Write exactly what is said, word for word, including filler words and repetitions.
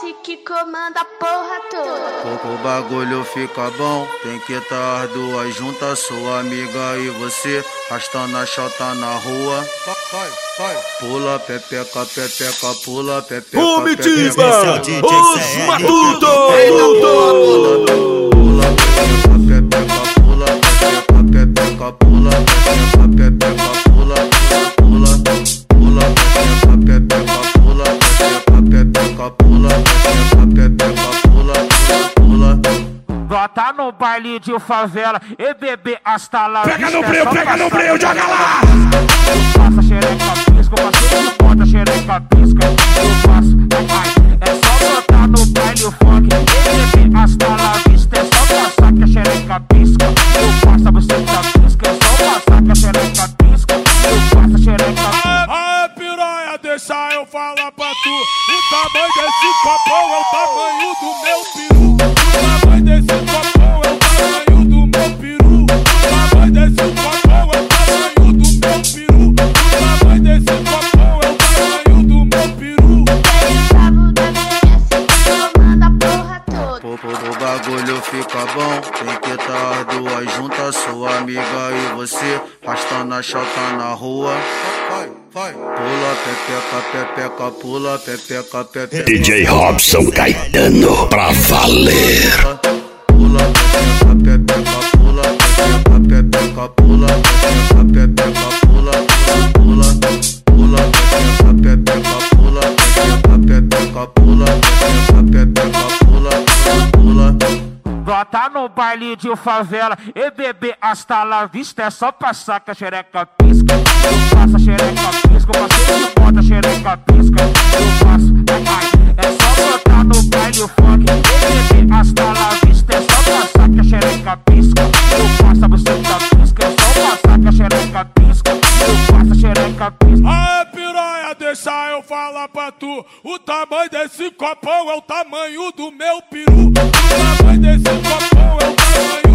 S que comanda a porra toda. O bagulho fica bom, tem que tá as duas juntas, sua amiga e você, arrastando a chota na rua. Vai, vai. Pula, pepeca, pepeca, pula, pepeca, Comitiva, os matutos. Pula, pepeca, pula, pepeca, pepeca, pula, pepeca, pepeca, pula, pula, pula, pepeca, pepeca, pula, pepeca, pepeca, pula, pepeca, pepeca, pula, pula. Bota no baile de favela e bebê hasta lá. Pega no breu, pega no breu, joga lá. Passa xereca, pisca, você bota xereca, pisca. Eu faço, vai, é só botar no baile o funk e bebê hasta lá vista. É só passar que a xereca pisca. Eu faço, você tá pisca. É só passar que a xereca pisca. Eu faço a xereca pisca. Aê, piranha, deixa eu falar pra tu. O tamanho desse copão é o tamanho do meu peru. O tamanho desse copão é o tamanho do meu peru. O tamanho desse copão é o tamanho do meu peru. O tamanho desse copão é o tamanho do meu peru. Cabo da S que comanda a porra toda. O bagulho fica bom, tem que tá as duas juntas, sua amiga e você, arrastando a chota na rua. Vai, vai. Pula, pepeca, pepeca, pula, pepeca, pepeca. D J Robson Caetano, pra valer. Pula, pepeca, pepeca, pula, pepeca, pepeca, pula, pepeca, pepeca, pula, pula, pula, pepeca, pepeca, pula, pepeca, pepeca, pula, pepeca, pepeca, pula, pula. Bota no baile de favela e bebê hasta lá vista. É só passar que a xereca pisca. Eu faço a xereca pisca, você bota a xereca pisca. Eu faço, vai, é só botar no baile o funk e bebê hasta lá vista. É só passar que a xereca pisca. Eu faço, você tá pisca. É só passar que a xereca pisca. Eu faço a xereca pisca. Aê, piranha, deixa eu falar pra tu. O tamanho desse copão é o tamanho do meu peru. O tamanho desse copão é o tamanho